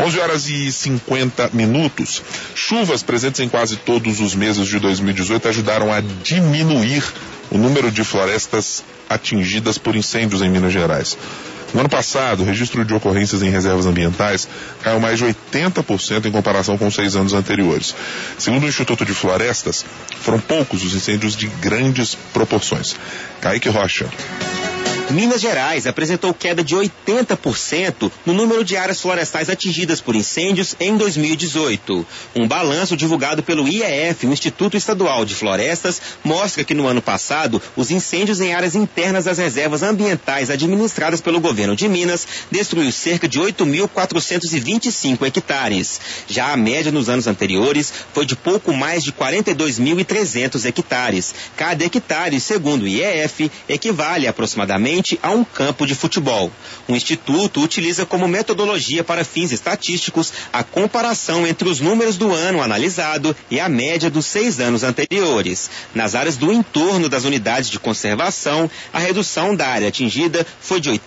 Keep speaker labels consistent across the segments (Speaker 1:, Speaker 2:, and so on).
Speaker 1: 11h50. Chuvas presentes em quase todos os meses de 2018 ajudaram a diminuir o número de florestas atingidas por incêndios em Minas Gerais. No ano passado, o registro de ocorrências em reservas ambientais caiu mais de 80% em comparação com os 6 anos anteriores. Segundo o Instituto de Florestas, foram poucos os incêndios de grandes proporções. Kaique Rocha.
Speaker 2: Minas Gerais apresentou queda de 80% no número de áreas florestais atingidas por incêndios em 2018. Um balanço divulgado pelo IEF, o Instituto Estadual de Florestas, mostra que no ano passado, os incêndios em áreas internas das reservas ambientais administradas pelo governo de Minas destruiu cerca de 8.425 hectares. Já a média nos anos anteriores foi de pouco mais de 42.300 hectares. Cada hectare, segundo o IEF, equivale a aproximadamente a um campo de futebol. O Instituto utiliza como metodologia para fins estatísticos a comparação entre os números do ano analisado e a média dos 6 anos anteriores. Nas áreas do entorno das unidades de conservação, a redução da área atingida foi de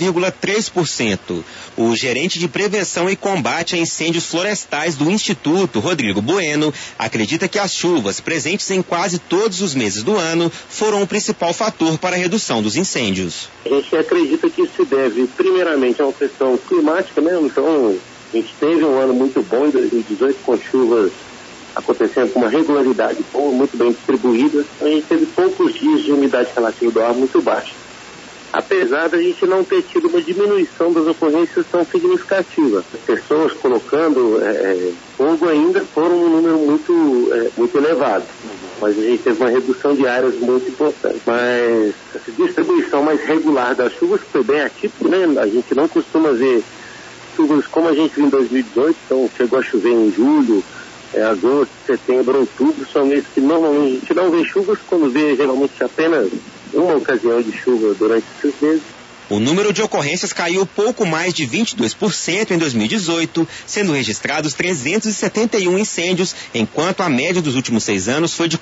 Speaker 2: 80,3%. O gerente de prevenção e combate a incêndios florestais do Instituto, Rodrigo Bueno, acredita que as chuvas presentes em quase todos os meses do ano foram o principal fator para a redução dos incêndios.
Speaker 3: A gente acredita que isso se deve, primeiramente, a uma questão climática, né? Então, a gente teve um ano muito bom em 2018, com chuvas acontecendo com uma regularidade boa, muito bem distribuída. A gente teve poucos dias de umidade relativa do ar muito baixa. Apesar da gente não ter tido uma diminuição das ocorrências tão significativa. As pessoas colocando fogo ainda foram um número muito elevado. Mas a gente teve uma redução de áreas muito importante. Mas essa distribuição mais regular das chuvas foi bem atípica, né? A gente não costuma ver chuvas como a gente viu em 2018, então chegou a chover em julho, agosto, setembro, outubro, são meses que normalmente a gente não vê chuvas, quando vê geralmente apenas uma ocasião de chuva durante esses meses.
Speaker 2: O número de ocorrências caiu pouco mais de 22% em 2018, sendo registrados 371 incêndios, enquanto a média dos últimos 6 anos foi de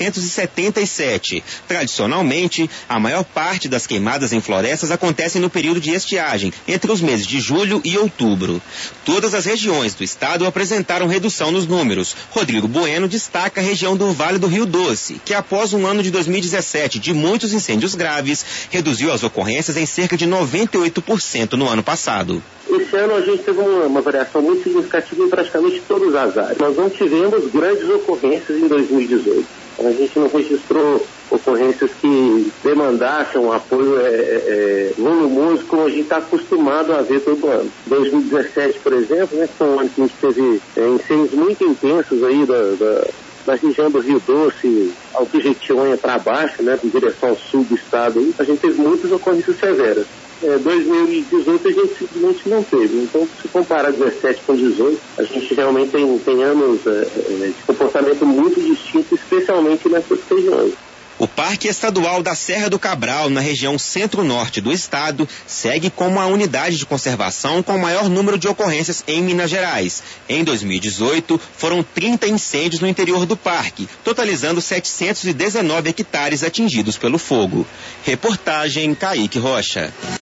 Speaker 2: 477. Tradicionalmente, a maior parte das queimadas em florestas acontecem no período de estiagem, entre os meses de julho e outubro. Todas as regiões do estado apresentaram redução nos números. Rodrigo Bueno destaca a região do Vale do Rio Doce, que após um ano de 2017 de muitos incêndios graves, reduziu as ocorrências em cerca de 98% no ano passado.
Speaker 3: Esse ano a gente teve uma variação muito significativa em praticamente todas as áreas. Nós não tivemos grandes ocorrências em 2018. A gente não registrou ocorrências que demandassem um apoio volumoso como a gente está acostumado a ver todo ano. 2017, por exemplo, né, foi um ano que a gente teve incêndios muito intensos aí da região do Rio Doce, ao Jequitinhonha para baixo, né, em direção ao sul do estado, a gente teve muitas ocorrências severas. 2018 a gente simplesmente não teve. Então, se comparar 17 com 18, a gente realmente tem anos de comportamento muito distinto, especialmente nessas regiões.
Speaker 2: O Parque Estadual da Serra do Cabral, na região centro-norte do estado, segue como a unidade de conservação com o maior número de ocorrências em Minas Gerais. Em 2018, foram 30 incêndios no interior do parque, totalizando 719 hectares atingidos pelo fogo. Reportagem Kaique Rocha.